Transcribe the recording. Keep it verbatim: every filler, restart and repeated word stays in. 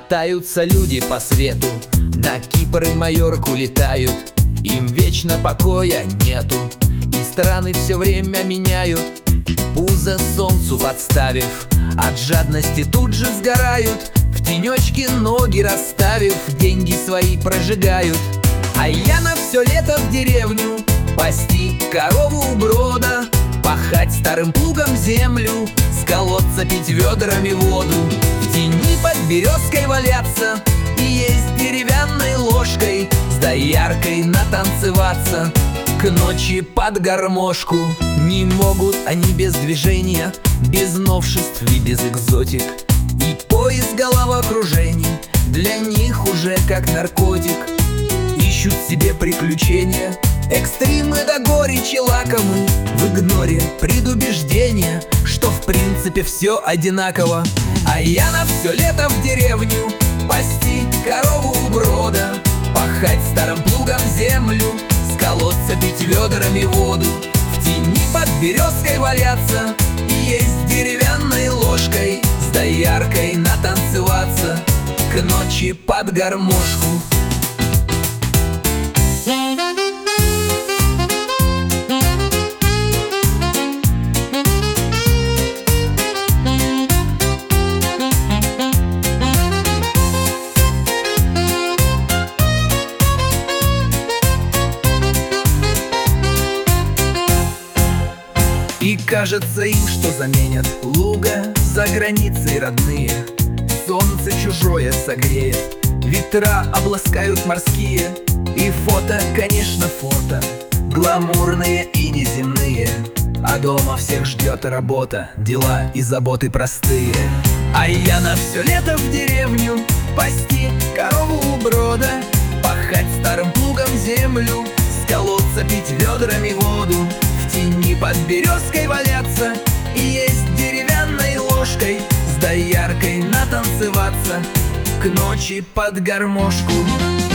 Мотаются люди по свету, на Кипр и Майорку летают. Им вечно покоя нету, и страны все время меняют. Пузо солнцу подставив, от жадности тут же сгорают. В тенечке ноги расставив, деньги свои прожигают. А я на все лето в деревню пасти корову у брода, пахать старым плугом землю, с колодца пить ведрами воду, в тени под березкой валяться и есть деревянной ложкой, с дояркой натанцеваться к ночи под гармошку. Не могут они без движения, без новшеств и без экзотик, и пояс головокружений для них уже как наркотик. Ищут себе приключения, экстримы до горечи лакомы, в игноре предубеждения, что в принципе все одинаково. А я на все лето в деревню пасти корову у брода, пахать старым плугом землю, с колодца пить ведрами воду, в тени под березкой валяться и есть деревянной ложкой, с дояркой натанцеваться к ночи под гармошку. И кажется им, что заменят луга за границей родные. Солнце чужое согреет, ветра обласкают морские. И фото, конечно, фото, гламурные и неземные. А дома всех ждет работа, дела и заботы простые. А я на все лето в деревню пасти корову у брода, пахать старым плугом землю, с колодца пить ведрами воду, в тени под березкой валяться и есть деревянной ложкой, с дояркой натанцеваться к ночи под гармошку.